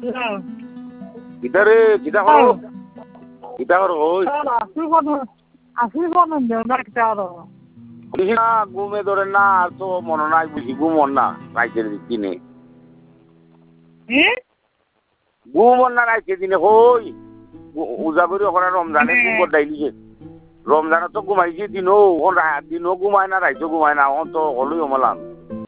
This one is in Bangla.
কিতারে কিতা করো কিতা করো ওই না ঘুমে ধরে না আর তো মনে নাই বুঝি ঘুমন না রাইতের দিনে ঘুমন না রাইতের দিনে হই উজা করি ওখানে রমজানে ঘুম বদাইলিছে রমজানে তো ঘুমাইছে দিনও দিনও ঘুমায় না রাইতেও ঘুমায় না এখন তো হলোই অমলান